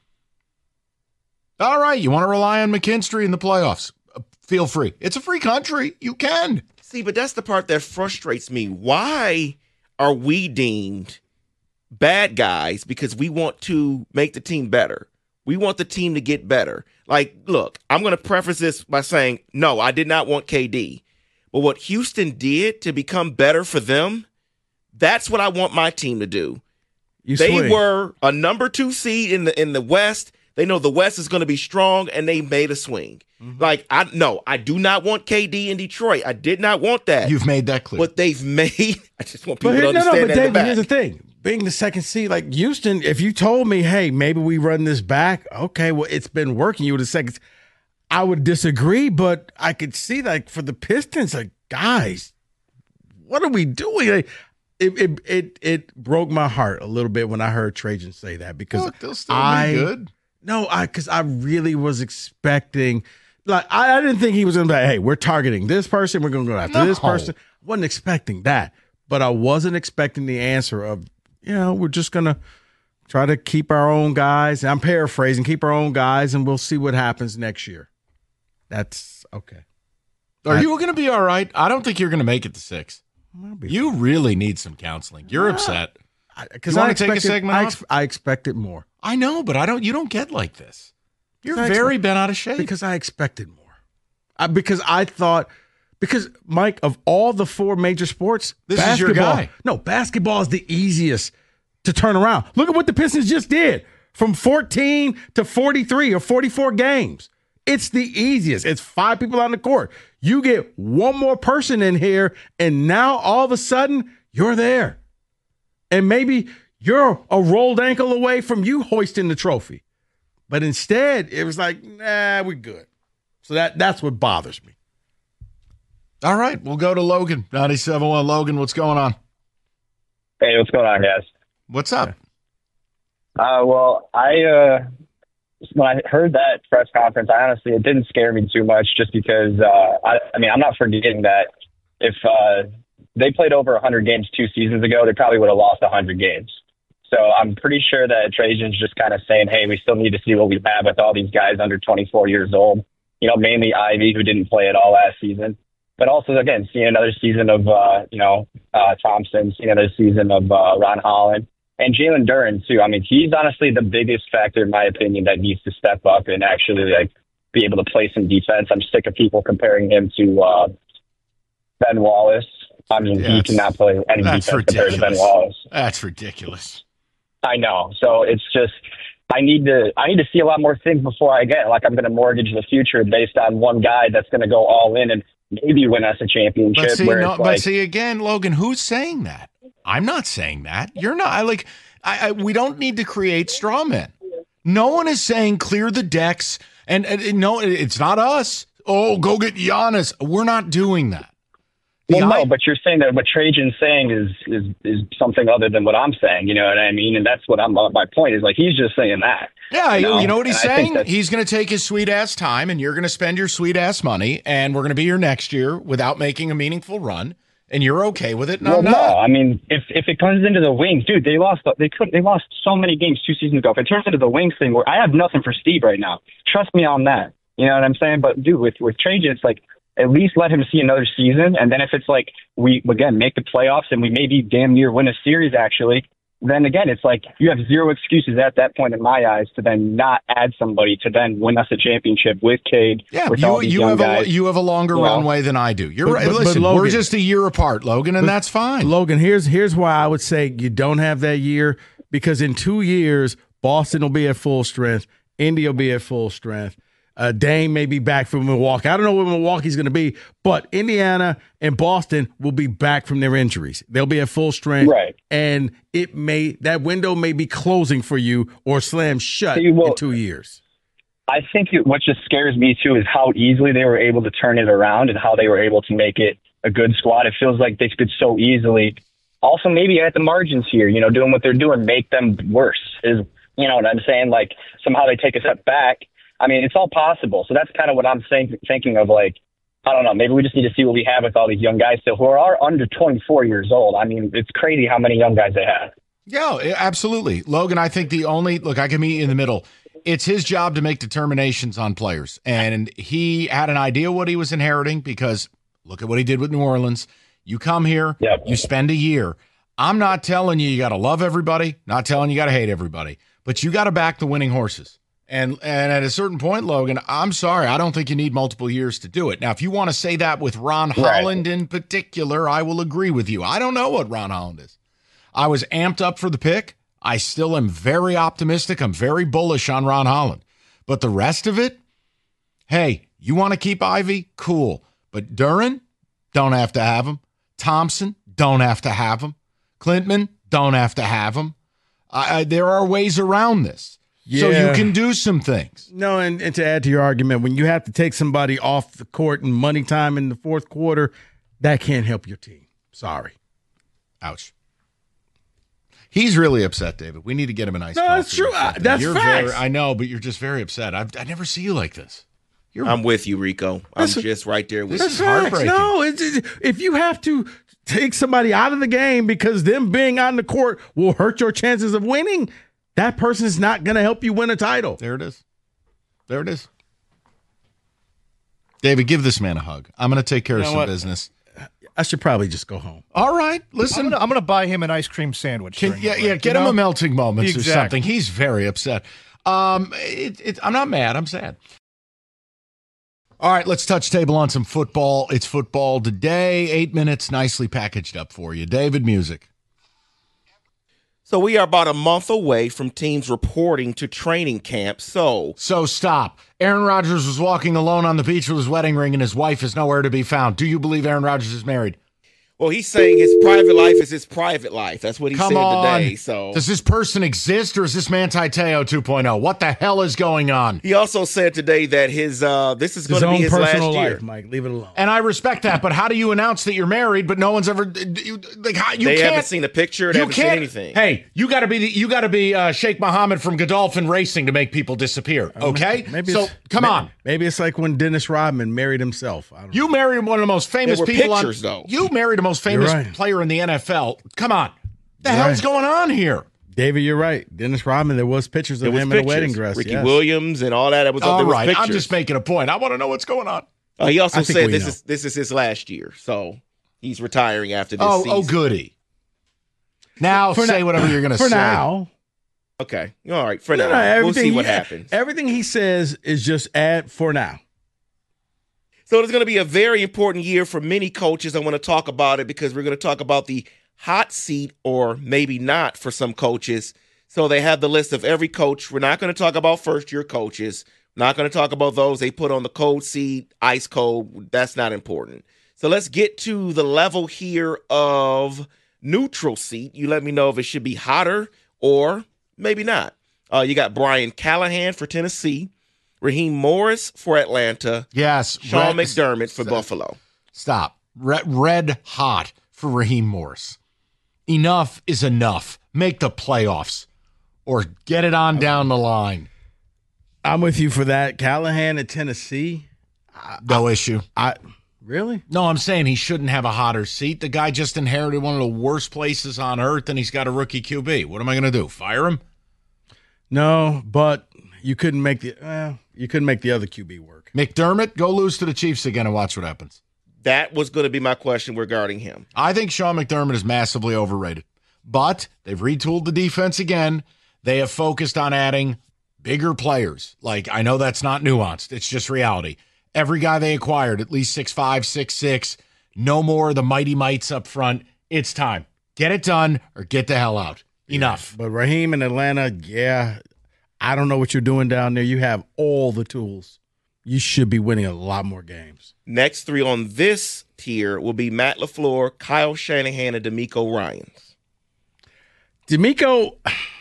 All right, you want to rely on McKinstry in the playoffs? Feel free. It's a free country. You can. See, but that's the part that frustrates me. Why are we deemed bad guys because we want to make the team better? We want the team to get better. Like, look, I'm going to preface this by saying, no, I did not want KD. But what Houston did to become better for them, that's what I want my team to do. They were a number 2 seed in the West. They know the West is going to be strong, and they made a swing. Mm-hmm. Like, I do not want KD in Detroit. I did not want that. You've made that clear. What they've made, I just want people to understand but David, here's the thing. Being the second seed, like Houston, if you told me, hey, maybe we run this back, okay, well, it's been working. You were the second. I would disagree, but I could see, like, for the Pistons, like, guys, what are we doing? Like, it broke my heart a little bit when I heard Trajan say that because they'll still be good. No, because I really was expecting, like, I didn't think he was going to be like, hey, we're targeting this person, we're going to go after this person. I wasn't expecting that, but I wasn't expecting the answer of, we're just going to Try to keep our own guys. I'm paraphrasing. Keep our own guys, and we'll see what happens next year. That's okay. Are you going to be all right? I don't think you're going to make it to 6. You really need some counseling. You're upset. Because you want to take a segment off? I expected more. I know, but you don't get like this. You're very bent out of shape. Because I expected more. Because Mike, of all the 4 major sports, this is your guy. No, basketball is the easiest to turn around. Look at what the Pistons just did. From 14 to 43 or 44 games. It's the easiest. It's 5 people on the court. You get one more person in here, and now all of a sudden, you're there. And maybe you're a rolled ankle away from you hoisting the trophy. But instead, it was like, nah, we're good. So that's what bothers me. All right, we'll go to Logan. 97.1 Logan, what's going on? Hey, what's going on, guys? What's up? Well, when I heard that press conference, it didn't scare me too much just because, I'm not forgetting that if they played over 100 games 2 seasons ago, they probably would have lost 100 games. So I'm pretty sure that Trajan's just kind of saying, hey, we still need to see what we have with all these guys under 24 years old, mainly Ivy, who didn't play at all last season. But also, again, seeing another season of, Thompson, seeing another season of Ron Holland. And Jalen Duren, too. I mean, he's honestly the biggest factor, in my opinion, that needs to step up and actually, be able to play some defense. I'm sick of people comparing him to Ben Wallace. I mean, he cannot play any defense compared to Ben Wallace. That's ridiculous. I know. So it's just, I need to see a lot more things before I'm going to mortgage the future based on one guy that's going to go all in and maybe win us a championship. But see, again, Logan, who's saying that? I'm not saying that. You're not. We don't need to create straw men. No one is saying clear the decks. And no, it's not us. Oh, go get Giannis. We're not doing that. But you're saying that what Trajan's saying is something other than what I'm saying. You know what I mean? And that's what my point is. He's just saying that. Yeah, you know what he's saying? He's going to take his sweet-ass time, and you're going to spend your sweet-ass money, and we're going to be here next year without making a meaningful run. And you're okay with it? No, I'm not. No, I mean, if it comes into the wings, dude, they lost so many games 2 seasons ago. If it turns into the wings thing, where I have nothing for Steve right now, trust me on that. You know what I'm saying? But dude, with Trajan, it's at least let him see another season, and then if it's we again make the playoffs and we maybe damn near win a series, actually, then again it's you have zero excuses at that point in my eyes to then not add somebody to then win us a championship with Cade. Yeah, you have a longer runway than I do. You're right. Listen, Logan, we're just a year apart, Logan, and that's fine. Logan, here's why I would say you don't have that year, because in 2 years Boston will be at full strength, Indy will be at full strength. Dame may be back from Milwaukee. I don't know where Milwaukee's going to be, but Indiana and Boston will be back from their injuries. They'll be at full strength, right? And that window may be closing for you or slam shut in 2 years. I think what just scares me too is how easily they were able to turn it around and how they were able to make it a good squad. It feels like they could so easily. Also, maybe at the margins here, doing what they're doing, make them worse. Is what I'm saying? Somehow they take a step back. I mean, it's all possible. So that's kind of what I'm thinking of. I don't know. Maybe we just need to see what we have with all these young guys still who are under 24 years old. I mean, it's crazy how many young guys they have. Yeah, absolutely. Logan, I think I can meet you in the middle. It's his job to make determinations on players. And he had an idea what he was inheriting because look at what he did with New Orleans. You come here, You spend a year. I'm not telling you got to love everybody, not telling you got to hate everybody, but you got to back the winning horses. And at a certain point, Logan, I'm sorry, I don't think you need multiple years to do it. Now, if you want to say that with Ron Holland in particular, I will agree with you. I don't know what Ron Holland is. I was amped up for the pick. I still am very optimistic. I'm very bullish on Ron Holland. But the rest of it, hey, you want to keep Ivy? Cool. But Duren, don't have to have him. Thompson, don't have to have him. Klintman, don't have to have him. There are ways around this. Yeah. So you can do some things. No, and to add to your argument, when you have to take somebody off the court in money time in the fourth quarter, that can't help your team. Sorry. Ouch. He's really upset, David. We need to get him a nice coffee. No, that's true. That's facts. I know, but you're just very upset. I never see you like this. I'm with you, Rico. I'm just right there with you. That's heartbreaking. No, if you have to take somebody out of the game because them being on the court will hurt your chances of winning, that person is not going to help you win a title. There it is. David, give this man a hug. I'm going to take care of some business. I should probably just go home. All right, listen. I'm gonna buy him an ice cream sandwich. Get him a melting moments or something. He's very upset. I'm not mad. I'm sad. All right, let's touch table on some football. It's football today. 8 minutes, nicely packaged up for you. David, music. So we are about a month away from teams reporting to training camp. So stop. Aaron Rodgers was walking alone on the beach with his wedding ring, and his wife is nowhere to be found. Do you believe Aaron Rodgers is married? Well, he's saying his private life is his private life. That's what he said today. So, does this person exist, or is this Manti Te'o 2.0? What the hell is going on? He also said today that this is going to be his last year. Life, Mike, leave it alone. And I respect that, but how do you announce that you're married, but no one's ever They haven't seen a picture. They haven't seen anything. Hey, you got to be Sheikh Mohammed from Godolphin Racing to make people disappear. Okay, come on. Maybe it's like when Dennis Rodman married himself. I don't know. You married one of the most famous people. Pictures, though. You married the most famous player in the NFL. Come on. The hell's going on here? David, you're right. Dennis Rodman, there was pictures of him in a wedding dress. Ricky Williams and all that. There was right. Pictures. I'm just making a point. I want to know what's going on. He also said this is his last year. So he's retiring after this season. Oh, goody. Now say whatever you're going to say. For now. Okay. All right. For now. We'll see what happens. Everything he says is just add for now. So it's going to be a very important year for many coaches. I want to talk about it because we're going to talk about the hot seat, or maybe not, for some coaches. So they have the list of every coach. We're not going to talk about first-year coaches. We're not going to talk about those they put on the cold seat, ice cold. That's not important. So let's get to the level here of neutral seat. You let me know if it should be hotter or maybe not. You got Brian Callahan for Tennessee. Raheem Morris for Atlanta. Yes. Sean McDermott for Buffalo. Stop. Red hot for Raheem Morris. Enough is enough. Make the playoffs or get it on down the line. I'm with you for that. Callahan at Tennessee. No issue. Really? No, I'm saying he shouldn't have a hotter seat. The guy just inherited one of the worst places on earth, and he's got a rookie QB. What am I going to do? Fire him? No, but you couldn't make the other QB work. McDermott, go lose to the Chiefs again and watch what happens. That was going to be my question regarding him. I think Sean McDermott is massively overrated, but they've retooled the defense again. They have focused on adding bigger players. Like, I know that's not nuanced. It's just reality. Every guy they acquired, at least 6'5", 6'6", no more of the mighty mites up front. It's time. Get it done or get the hell out. Enough. But Raheem in Atlanta, I don't know what you're doing down there. You have all the tools. You should be winning a lot more games. Next three on this tier will be Matt LaFleur, Kyle Shanahan, and DeMeco Ryans. DeMeco,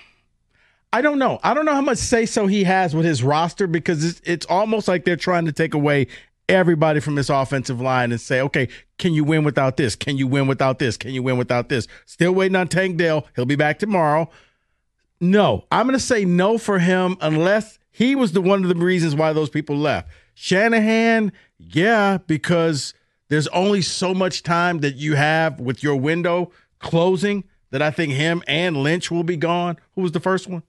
I don't know. I don't know how much say-so he has with his roster, because it's almost like they're trying to take away everybody from this offensive line and say, okay, can you win without this? Can you win without this? Can you win without this? Still waiting on Tank Dell. He'll be back tomorrow. No, I'm going to say no for him unless he was one of the reasons why those people left. Shanahan, because there's only so much time that you have with your window closing that I think him and Lynch will be gone. Who was the first one?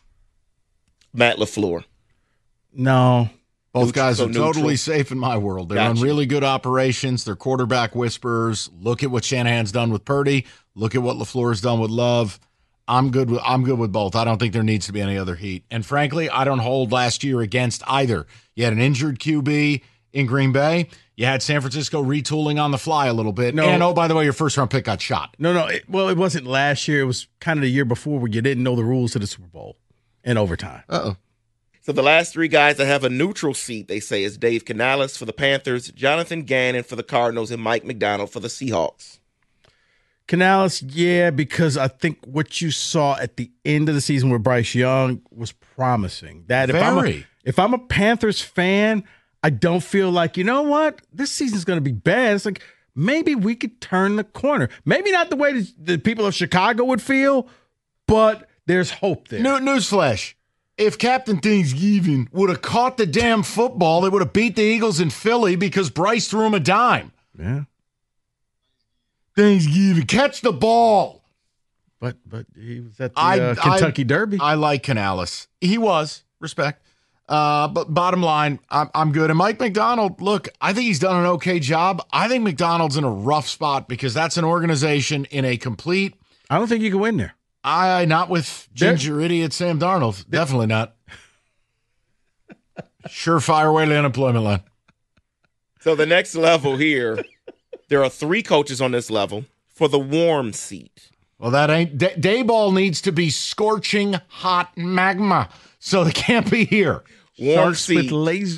Matt LaFleur. No. Both guys are totally safe in my world. They run really good operations. They're quarterback whisperers. Look at what Shanahan's done with Purdy. Look at what LaFleur's done with Love. I'm good with both. I don't think there needs to be any other heat. And frankly, I don't hold last year against either. You had an injured QB in Green Bay. You had San Francisco retooling on the fly a little bit. No. And, oh, by the way, your first-round pick got shot. No. It wasn't last year. It was kind of the year before where you didn't know the rules to the Super Bowl in overtime. Uh-oh. So the last three guys that have a neutral seat, they say, is Dave Canales for the Panthers, Jonathan Gannon for the Cardinals, and Mike McDonald for the Seahawks. Canales, because I think what you saw at the end of the season with Bryce Young was promising. That if I'm a Panthers fan, I don't feel like, you know what, this season's going to be bad. It's like, maybe we could turn the corner. Maybe not the way the people of Chicago would feel, but there's hope there. Newsflash. If Captain Thanksgiving would have caught the damn football, they would have beat the Eagles in Philly because Bryce threw him a dime. Yeah. Thanksgiving, catch the ball. But he was at the Kentucky Derby. I like Canales. He was. Respect. But bottom line, I'm good. And Mike Macdonald, look, I think he's done an okay job. I think McDonald's in a rough spot because that's an organization in a complete. I don't think you can win there. Not with ginger idiot Sam Darnold. Definitely not. Surefire way to unemployment line. So the next level here, there are 3 coaches on this level for the warm seat. Well, that ain't. Dayball needs to be scorching hot magma, so they can't be here. Warm seat with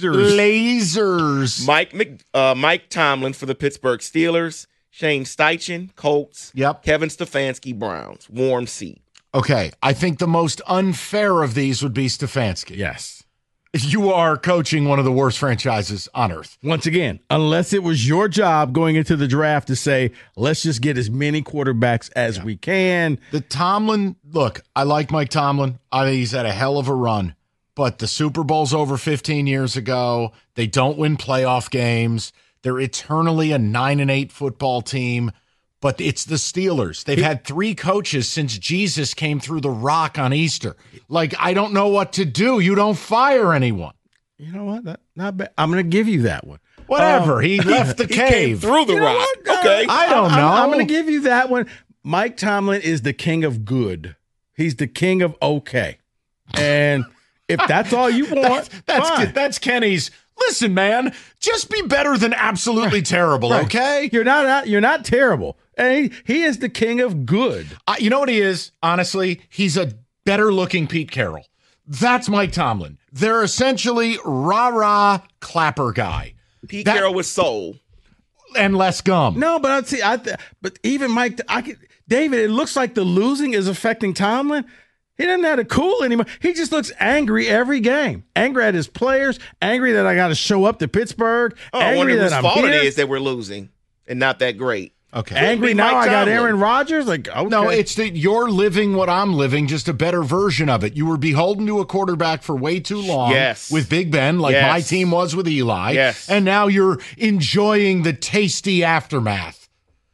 lasers. Mike Tomlin for the Pittsburgh Steelers. Shane Steichen, Colts. Yep. Kevin Stefanski, Browns. Warm seat. Okay, I think the most unfair of these would be Stefanski. Yes. You are coaching one of the worst franchises on earth. Once again, unless it was your job going into the draft to say, let's just get as many quarterbacks as we can. The Tomlin, look, I like Mike Tomlin. I think he's had a hell of a run. But the Super Bowl's over 15 years ago. They don't win playoff games. They're eternally a 9-8 football team. But it's the Steelers. They've had 3 coaches since Jesus came through the rock on Easter. Like, I don't know what to do. You don't fire anyone. You know what? Not bad. I'm going to give you that one. Whatever. He left the cave. Came through the rock. Okay. I don't know. I'm going to give you that one. Mike Tomlin is the king of good. He's the king of okay. And if that's all you want, that's Kenny's. Listen, man, just be better than absolutely terrible, okay? You're not terrible. And he is the king of good. You know what he is? Honestly, he's a better-looking Pete Carroll. That's Mike Tomlin. They're essentially rah-rah clapper guy. Pete Carroll with soul. And less gum. No, but but even Mike, David, it looks like the losing is affecting Tomlin. He doesn't have to cool anymore. He just looks angry every game. Angry at his players. Angry that I got to show up to Pittsburgh. I wonder whose fault it is that we're losing and not that great. Okay. Angry now I got Aaron Rodgers? Like, okay. No, it's that you're living what I'm living, just a better version of it. You were beholden to a quarterback for way too long with Big Ben, like my team was with Eli. Yes. And now you're enjoying the tasty aftermath.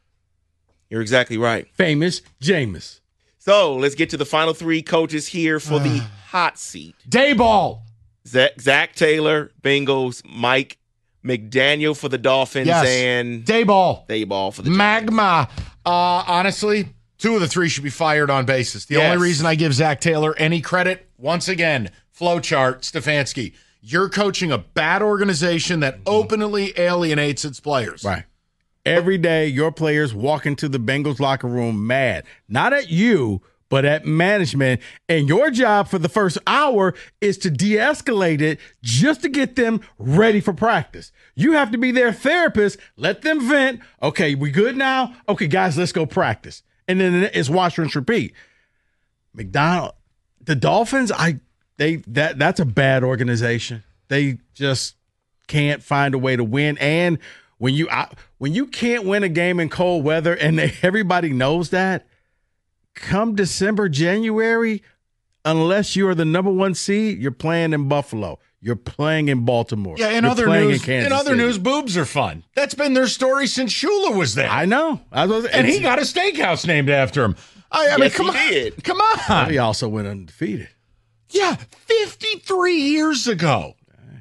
You're exactly right. Famous Jameis. So let's get to the final 3 coaches here for the hot seat. Dayball. Zach Taylor, Bengals. Mike McDaniel for the Dolphins. And Dayball for the Magma. Honestly, 2 of the 3 should be fired on basis. The only reason I give Zach Taylor any credit, once again, flowchart, Stefanski. You're coaching a bad organization that openly alienates its players. Right. Every day, your players walk into the Bengals locker room mad. Not at you, but at management. And your job for the first hour is to de-escalate it just to get them ready for practice. You have to be their therapist. Let them vent. Okay, we good now? Okay, guys, let's go practice. And then it's wash, rinse, repeat. McDonald, the Dolphins, that's a bad organization. They just can't find a way to win. And when you can't win a game in cold weather and everybody knows that, come December, January, unless you are the number 1 seed, you're playing in Buffalo. You're playing in Baltimore. Yeah, in other news, boobs are fun. That's been their story since Shula was there. I know. And he got a steakhouse named after him. I mean, come on. Come on. He also went undefeated. Yeah, 53 years ago.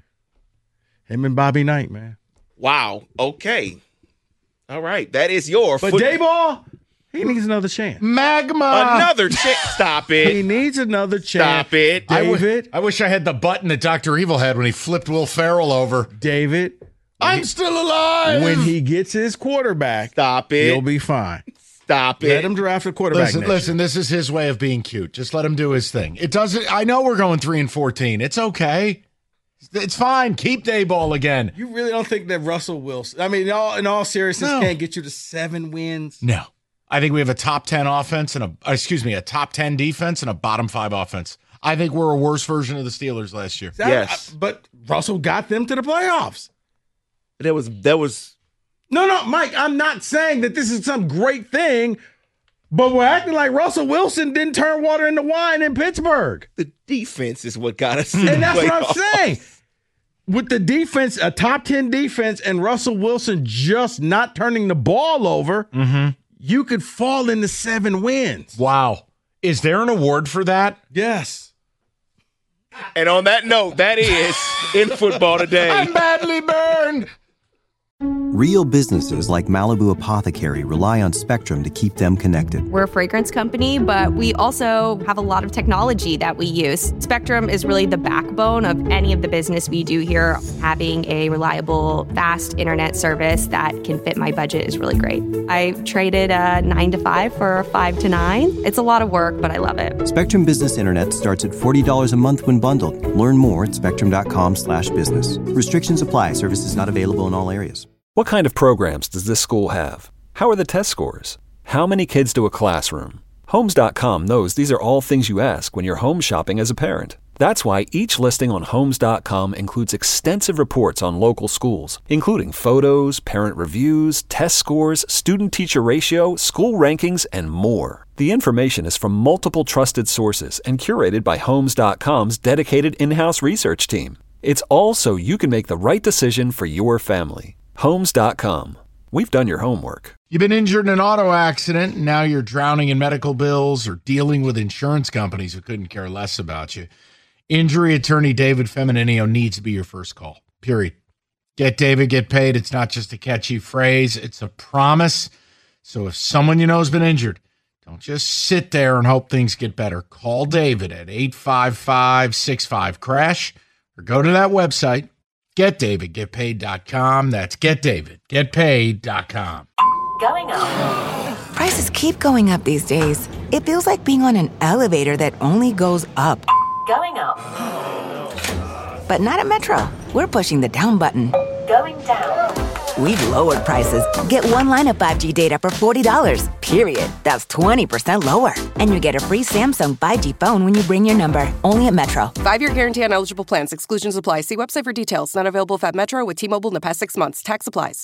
Him and Bobby Knight, man. Wow. Okay. All right. That is your. But Dayball, he needs another chance. Magma. Another chance. Stop it. He needs another chance. Stop it. David. I wish I had the button that Dr. Evil had when he flipped Will Ferrell over. David. I'm still alive. When he gets his quarterback, stop it. He'll be fine. Stop it. Let him draft a quarterback. Listen, this is his way of being cute. Just let him do his thing. It doesn't. I know we're going 3-14. It's okay. It's fine. Keep Dayball again. You really don't think that Russell Wilson, I mean, in all seriousness, can't get you to 7 wins? No. I think we have a top 10 offense and a top 10 defense and a bottom 5 offense. I think we're a worse version of the Steelers last year. Yes. But Russell got them to the playoffs. That was No, Mike, I'm not saying that this is some great thing, but we're acting like Russell Wilson didn't turn water into wine in Pittsburgh. The defense is what got us. And that's what I'm saying. With the defense, a top 10 defense, and Russell Wilson just not turning the ball over, you could fall into 7 wins. Wow. Is there an award for that? Yes. And on that note, that is in football today. I'm badly burned. Real businesses like Malibu Apothecary rely on Spectrum to keep them connected. We're a fragrance company, but we also have a lot of technology that we use. Spectrum is really the backbone of any of the business we do here. Having a reliable, fast internet service that can fit my budget is really great. I traded a 9 to 5 for a 5 to 9. It's a lot of work, but I love it. Spectrum Business Internet starts at $40 a month when bundled. Learn more at spectrum.com/business. Restrictions apply. Services not available in all areas. What kind of programs does this school have? How are the test scores? How many kids do a classroom? Homes.com knows these are all things you ask when you're home shopping as a parent. That's why each listing on Homes.com includes extensive reports on local schools, including photos, parent reviews, test scores, student-teacher ratio, school rankings, and more. The information is from multiple trusted sources and curated by Homes.com's dedicated in-house research team. It's all so you can make the right decision for your family. Homes.com. We've done your homework. You've been injured in an auto accident, and now you're drowning in medical bills or dealing with insurance companies who couldn't care less about you. Injury attorney David Femininio needs to be your first call, period. Get David, get paid. It's not just a catchy phrase. It's a promise. So if someone you know has been injured, don't just sit there and hope things get better. Call David at 855-65-CRASH or go to that website, GetDavidGetPaid.com. That's GetDavidGetPaid.com. Going up. Prices keep going up these days. It feels like being on an elevator that only goes up. Going up. But not at Metro. We're pushing the down button. Going down. We've lowered prices. Get one line of 5G data for $40, period. That's 20% lower. And you get a free Samsung 5G phone when you bring your number. Only at Metro. 5-year guarantee on eligible plans. Exclusions apply. See website for details. Not available at Metro with T-Mobile in the past 6 months. Tax applies.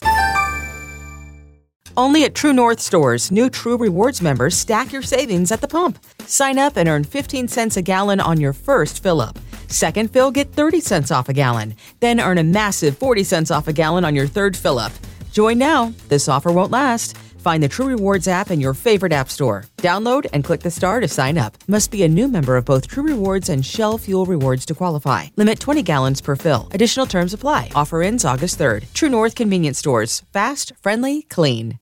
Only at True North stores, new True Rewards members stack your savings at the pump. Sign up and earn 15 cents a gallon on your first fill-up. Second fill, get 30 cents off a gallon. Then earn a massive 40 cents off a gallon on your third fill-up. Join now. This offer won't last. Find the True Rewards app in your favorite app store. Download and click the star to sign up. Must be a new member of both True Rewards and Shell Fuel Rewards to qualify. Limit 20 gallons per fill. Additional terms apply. Offer ends August 3rd. True North convenience stores. Fast, friendly, clean.